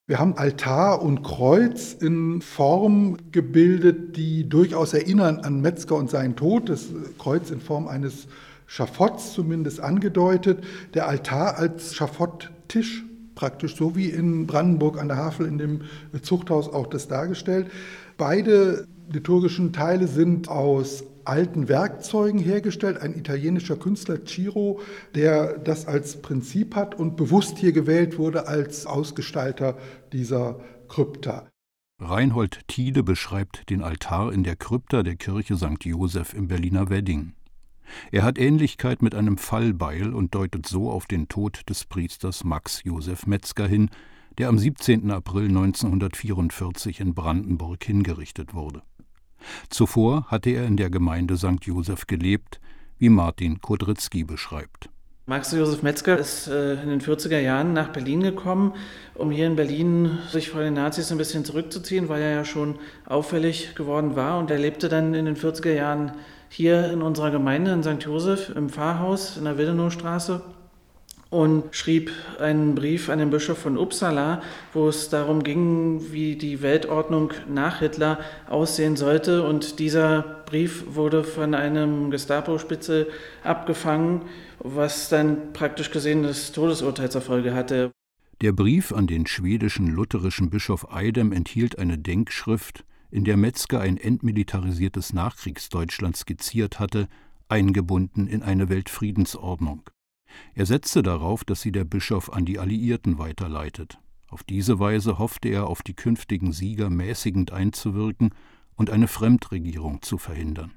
Wir haben Altar und Kreuz in Form gebildet, die durchaus erinnern an Metzger und seinen Tod. Das Kreuz in Form eines Schafotts zumindest angedeutet. Der Altar als Schafotttisch, praktisch so wie in Brandenburg an der Havel in dem Zuchthaus auch das dargestellt. Beide liturgischen Teile sind aus alten Werkzeugen hergestellt. Ein italienischer Künstler, Ciro, der das als Prinzip hat und bewusst hier gewählt wurde als Ausgestalter dieser Krypta. Reinhold Thiele beschreibt den Altar in der Krypta der Kirche St. Joseph im Berliner Wedding. Er hat Ähnlichkeit mit einem Fallbeil und deutet so auf den Tod des Priesters Max Josef Metzger hin, der am 17. April 1944 in Brandenburg hingerichtet wurde. Zuvor hatte er in der Gemeinde St. Joseph gelebt, wie Martin Kodritzky beschreibt. Max Josef Metzger ist in den 40er Jahren nach Berlin gekommen, um hier in Berlin sich vor den Nazis ein bisschen zurückzuziehen, weil er ja schon auffällig geworden war. Und er lebte dann in den 40er Jahren hier in unserer Gemeinde in St. Joseph im Pfarrhaus in der Wildenowstraße und schrieb einen Brief an den Bischof von Uppsala, wo es darum ging, wie die Weltordnung nach Hitler aussehen sollte. Und dieser Brief wurde von einem Gestapo-Spitzel abgefangen, was dann praktisch gesehen das Todesurteil zur Folge hatte. Der Brief an den schwedischen lutherischen Bischof Eidem enthielt eine Denkschrift, in der Metzger ein entmilitarisiertes Nachkriegsdeutschland skizziert hatte, eingebunden in eine Weltfriedensordnung. Er setzte darauf, dass sie der Bischof an die Alliierten weiterleitet. Auf diese Weise hoffte er, auf die künftigen Sieger mäßigend einzuwirken und eine Fremdregierung zu verhindern.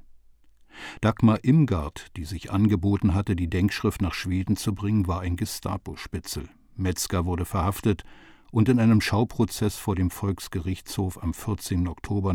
Dagmar Imgard, die sich angeboten hatte, die Denkschrift nach Schweden zu bringen, war ein Gestapo-Spitzel. Metzger wurde verhaftet und in einem Schauprozess vor dem Volksgerichtshof am 14. Oktober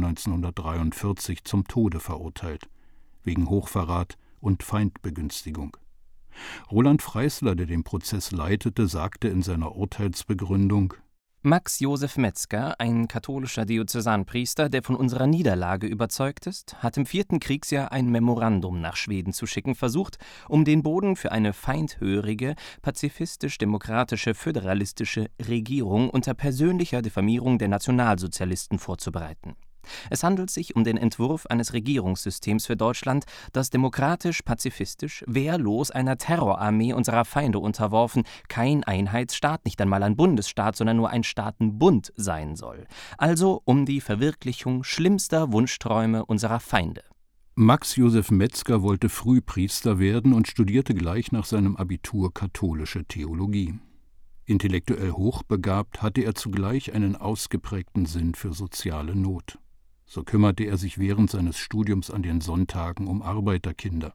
1943 zum Tode verurteilt, wegen Hochverrat und Feindbegünstigung. Roland Freisler, der den Prozess leitete, sagte in seiner Urteilsbegründung: Max Josef Metzger, ein katholischer Diözesanpriester, der von unserer Niederlage überzeugt ist, hat im 4. Kriegsjahr ein Memorandum nach Schweden zu schicken versucht, um den Boden für eine feindhörige, pazifistisch-demokratische, föderalistische Regierung unter persönlicher Diffamierung der Nationalsozialisten vorzubereiten. Es handelt sich um den Entwurf eines Regierungssystems für Deutschland, das demokratisch, pazifistisch, wehrlos einer Terrorarmee unserer Feinde unterworfen, kein Einheitsstaat, nicht einmal ein Bundesstaat, sondern nur ein Staatenbund sein soll. Also um die Verwirklichung schlimmster Wunschträume unserer Feinde. Max Josef Metzger wollte früh Priester werden und studierte gleich nach seinem Abitur katholische Theologie. Intellektuell hochbegabt hatte er zugleich einen ausgeprägten Sinn für soziale Not. So kümmerte er sich während seines Studiums an den Sonntagen um Arbeiterkinder.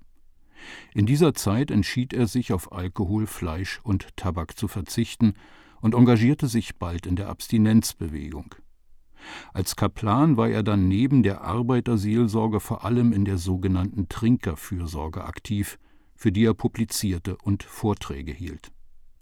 In dieser Zeit entschied er sich, auf Alkohol, Fleisch und Tabak zu verzichten und engagierte sich bald in der Abstinenzbewegung. Als Kaplan war er dann neben der Arbeiterseelsorge vor allem in der sogenannten Trinkerfürsorge aktiv, für die er publizierte und Vorträge hielt.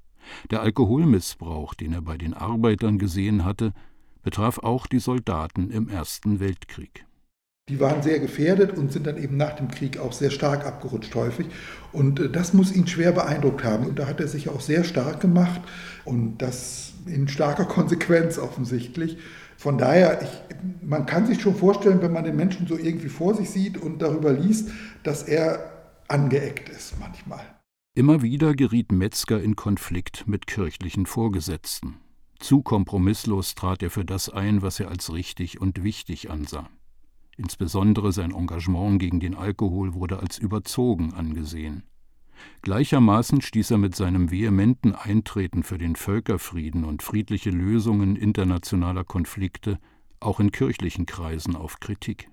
Der Alkoholmissbrauch, den er bei den Arbeitern gesehen hatte, betraf auch die Soldaten im Ersten Weltkrieg. Die waren sehr gefährdet und sind dann eben nach dem Krieg auch sehr stark abgerutscht häufig. Und das muss ihn schwer beeindruckt haben. Und da hat er sich auch sehr stark gemacht und das in starker Konsequenz offensichtlich. Von daher, man kann sich schon vorstellen, wenn man den Menschen so irgendwie vor sich sieht und darüber liest, dass er angeeckt ist manchmal. Immer wieder geriet Metzger in Konflikt mit kirchlichen Vorgesetzten. Zu kompromisslos trat er für das ein, was er als richtig und wichtig ansah. Insbesondere sein Engagement gegen den Alkohol wurde als überzogen angesehen. Gleichermaßen stieß er mit seinem vehementen Eintreten für den Völkerfrieden und friedliche Lösungen internationaler Konflikte auch in kirchlichen Kreisen auf Kritik.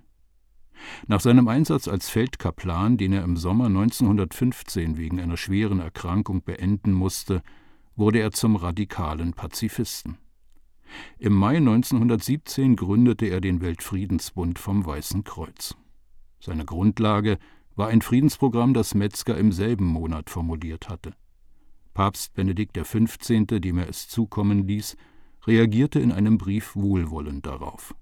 Nach seinem Einsatz als Feldkaplan, den er im Sommer 1915 wegen einer schweren Erkrankung beenden musste, wurde er zum radikalen Pazifisten. Im Mai 1917 gründete er den Weltfriedensbund vom Weißen Kreuz. Seine Grundlage war ein Friedensprogramm, das Metzger im selben Monat formuliert hatte. Papst Benedikt XV., dem er es zukommen ließ, reagierte in einem Brief wohlwollend darauf.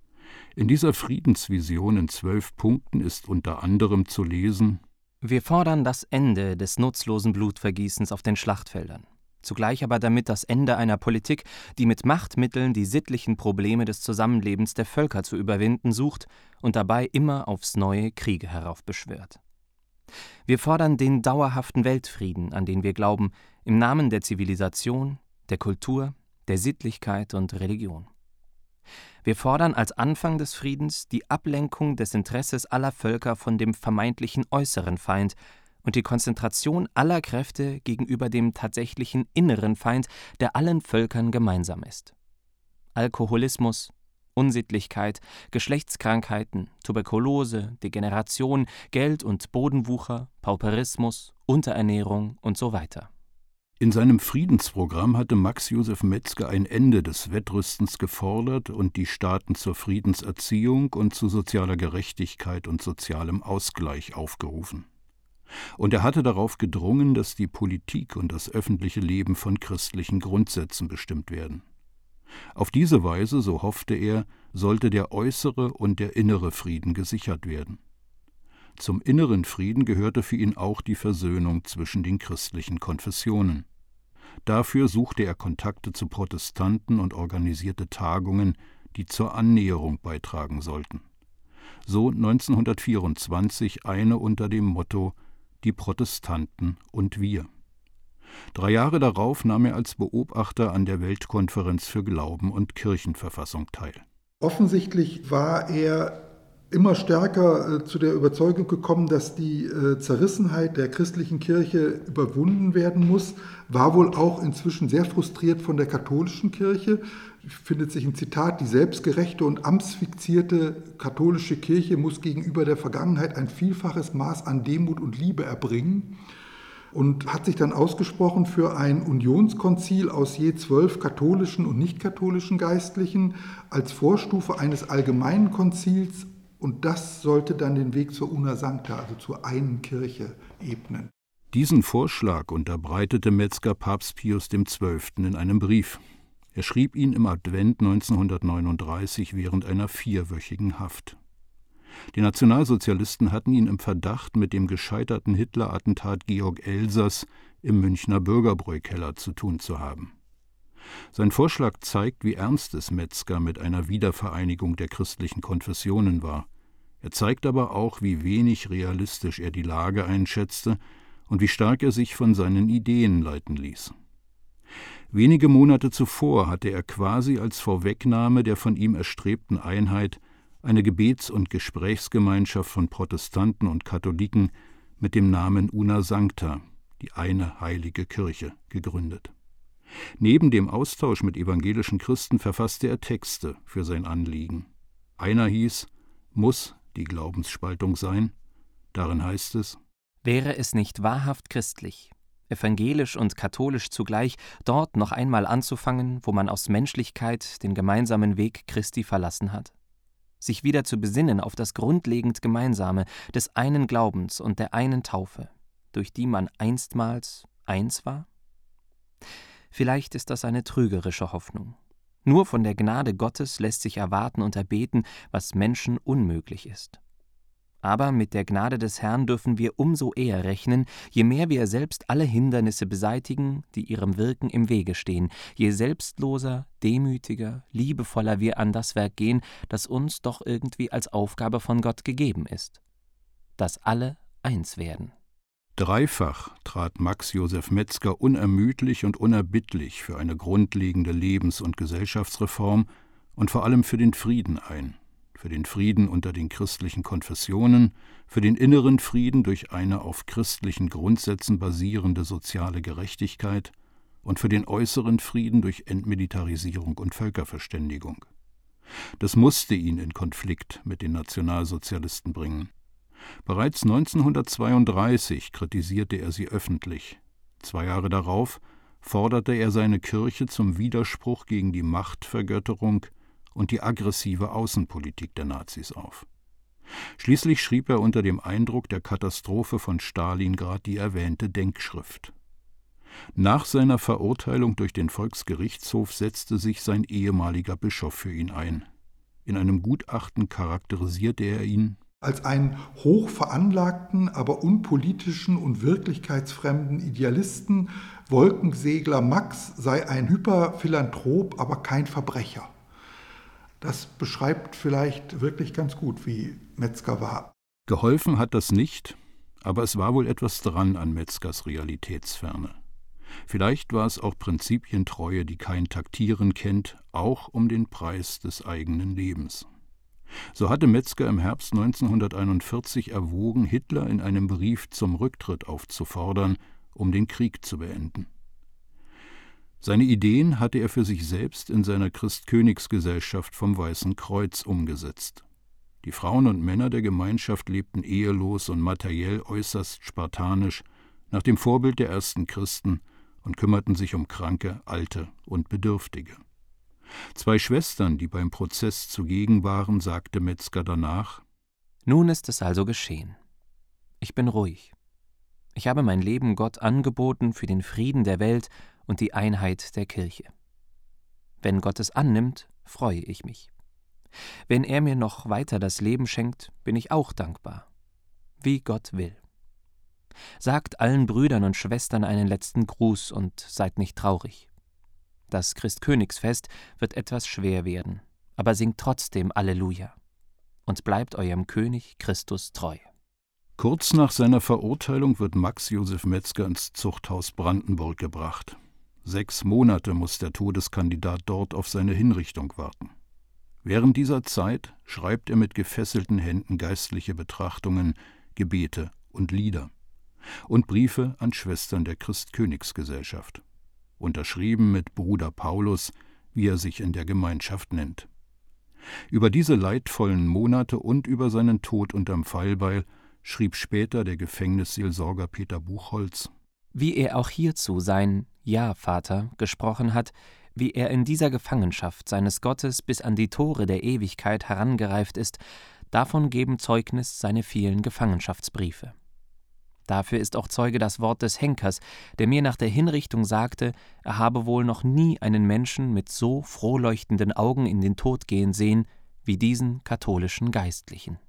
In dieser Friedensvision in 12 Punkten ist unter anderem zu lesen: Wir fordern das Ende des nutzlosen Blutvergießens auf den Schlachtfeldern. zugleich aber damit das Ende einer Politik, die mit Machtmitteln die sittlichen Probleme des Zusammenlebens der Völker zu überwinden sucht und dabei immer aufs neue Kriege heraufbeschwört. Wir fordern den dauerhaften Weltfrieden, an den wir glauben, im Namen der Zivilisation, der Kultur, der Sittlichkeit und Religion. Wir fordern als Anfang des Friedens die Ablenkung des Interesses aller Völker von dem vermeintlichen äußeren Feind und die Konzentration aller Kräfte gegenüber dem tatsächlichen inneren Feind, der allen Völkern gemeinsam ist. Alkoholismus, Unsittlichkeit, Geschlechtskrankheiten, Tuberkulose, Degeneration, Geld- und Bodenwucher, Pauperismus, Unterernährung und so weiter. In seinem Friedensprogramm hatte Max Josef Metzger ein Ende des Wettrüstens gefordert und die Staaten zur Friedenserziehung und zu sozialer Gerechtigkeit und sozialem Ausgleich aufgerufen. Und er hatte darauf gedrungen, dass die Politik und das öffentliche Leben von christlichen Grundsätzen bestimmt werden. Auf diese Weise, so hoffte er, sollte der äußere und der innere Frieden gesichert werden. Zum inneren Frieden gehörte für ihn auch die Versöhnung zwischen den christlichen Konfessionen. Dafür suchte er Kontakte zu Protestanten und organisierte Tagungen, die zur Annäherung beitragen sollten. So 1924 eine unter dem Motto »Die Protestanten und wir«. 3 Jahre darauf nahm er als Beobachter an der Weltkonferenz für Glauben und Kirchenverfassung teil. Offensichtlich war er immer stärker zu der Überzeugung gekommen, dass die Zerrissenheit der christlichen Kirche überwunden werden muss, war wohl auch inzwischen sehr frustriert von der katholischen Kirche. Findet sich ein Zitat: Die selbstgerechte und amtsfixierte katholische Kirche muss gegenüber der Vergangenheit ein vielfaches Maß an Demut und Liebe erbringen. Und hat sich dann ausgesprochen für ein Unionskonzil aus je 12 katholischen und nicht-katholischen Geistlichen als Vorstufe eines allgemeinen Konzils, und das sollte dann den Weg zur Una Sancta, also zur einen Kirche, ebnen. Diesen Vorschlag unterbreitete Metzger Papst Pius XII. In einem Brief. Er schrieb ihn im Advent 1939 während einer 4-wöchigen Haft. Die Nationalsozialisten hatten ihn im Verdacht, mit dem gescheiterten Hitler-Attentat Georg Elsers im Münchner Bürgerbräukeller zu tun zu haben. Sein Vorschlag zeigt, wie ernst es Metzger mit einer Wiedervereinigung der christlichen Konfessionen war. Er zeigt aber auch, wie wenig realistisch er die Lage einschätzte und wie stark er sich von seinen Ideen leiten ließ. Wenige Monate zuvor hatte er quasi als Vorwegnahme der von ihm erstrebten Einheit eine Gebets- und Gesprächsgemeinschaft von Protestanten und Katholiken mit dem Namen Una Sancta, die eine heilige Kirche, gegründet. Neben dem Austausch mit evangelischen Christen verfasste er Texte für sein Anliegen. Einer hieß »Muss die Glaubensspaltung sein?« Darin heißt es: Wäre es nicht wahrhaft christlich, evangelisch und katholisch zugleich, dort noch einmal anzufangen, wo man aus Menschlichkeit den gemeinsamen Weg Christi verlassen hat? Sich wieder zu besinnen auf das grundlegend Gemeinsame des einen Glaubens und der einen Taufe, durch die man einstmals eins war? Vielleicht ist das eine trügerische Hoffnung. Nur von der Gnade Gottes lässt sich erwarten und erbeten, was Menschen unmöglich ist. Aber mit der Gnade des Herrn dürfen wir umso eher rechnen, je mehr wir selbst alle Hindernisse beseitigen, die ihrem Wirken im Wege stehen, je selbstloser, demütiger, liebevoller wir an das Werk gehen, das uns doch irgendwie als Aufgabe von Gott gegeben ist. Dass alle eins werden. Dreifach trat Max Josef Metzger unermüdlich und unerbittlich für eine grundlegende Lebens- und Gesellschaftsreform und vor allem für den Frieden ein. Für den Frieden unter den christlichen Konfessionen, für den inneren Frieden durch eine auf christlichen Grundsätzen basierende soziale Gerechtigkeit und für den äußeren Frieden durch Entmilitarisierung und Völkerverständigung. Das musste ihn in Konflikt mit den Nationalsozialisten bringen. Bereits 1932 kritisierte er sie öffentlich. 2 Jahre darauf forderte er seine Kirche zum Widerspruch gegen die Machtvergötterung und die aggressive Außenpolitik der Nazis auf. Schließlich schrieb er unter dem Eindruck der Katastrophe von Stalingrad die erwähnte Denkschrift. Nach seiner Verurteilung durch den Volksgerichtshof setzte sich sein ehemaliger Bischof für ihn ein. In einem Gutachten charakterisierte er ihn als einen hochveranlagten, aber unpolitischen und wirklichkeitsfremden Idealisten. Wolkensegler Max sei ein Hyperphilanthrop, aber kein Verbrecher. Das beschreibt vielleicht wirklich ganz gut, wie Metzger war. Geholfen hat das nicht, aber es war wohl etwas dran an Metzgers Realitätsferne. Vielleicht war es auch Prinzipientreue, die kein Taktieren kennt, auch um den Preis des eigenen Lebens. So hatte Metzger im Herbst 1941 erwogen, Hitler in einem Brief zum Rücktritt aufzufordern, um den Krieg zu beenden. Seine Ideen hatte er für sich selbst in seiner Christkönigsgesellschaft vom Weißen Kreuz umgesetzt. Die Frauen und Männer der Gemeinschaft lebten ehelos und materiell äußerst spartanisch, nach dem Vorbild der ersten Christen, und kümmerten sich um Kranke, Alte und Bedürftige. 2 Schwestern, die beim Prozess zugegen waren, sagte Metzger danach: »Nun ist es also geschehen. Ich bin ruhig. Ich habe mein Leben Gott angeboten für den Frieden der Welt und die Einheit der Kirche. Wenn Gott es annimmt, freue ich mich. Wenn er mir noch weiter das Leben schenkt, bin ich auch dankbar. Wie Gott will. Sagt allen Brüdern und Schwestern einen letzten Gruß und seid nicht traurig. Das Christkönigsfest wird etwas schwer werden, aber singt trotzdem Alleluja und bleibt eurem König Christus treu.« Kurz nach seiner Verurteilung wird Max Josef Metzger ins Zuchthaus Brandenburg gebracht. 6 Monate muss der Todeskandidat dort auf seine Hinrichtung warten. Während dieser Zeit schreibt er mit gefesselten Händen geistliche Betrachtungen, Gebete und Lieder und Briefe an Schwestern der Christkönigsgesellschaft, unterschrieben mit Bruder Paulus, wie er sich in der Gemeinschaft nennt. Über diese leidvollen Monate und über seinen Tod unterm Pfeilbeil schrieb später der Gefängnisseelsorger Peter Buchholz: Wie er auch hierzu sein »Ja, Vater« gesprochen hat, wie er in dieser Gefangenschaft seines Gottes bis an die Tore der Ewigkeit herangereift ist, davon geben Zeugnis seine vielen Gefangenschaftsbriefe. Dafür ist auch Zeuge das Wort des Henkers, der mir nach der Hinrichtung sagte, er habe wohl noch nie einen Menschen mit so frohleuchtenden Augen in den Tod gehen sehen wie diesen katholischen Geistlichen.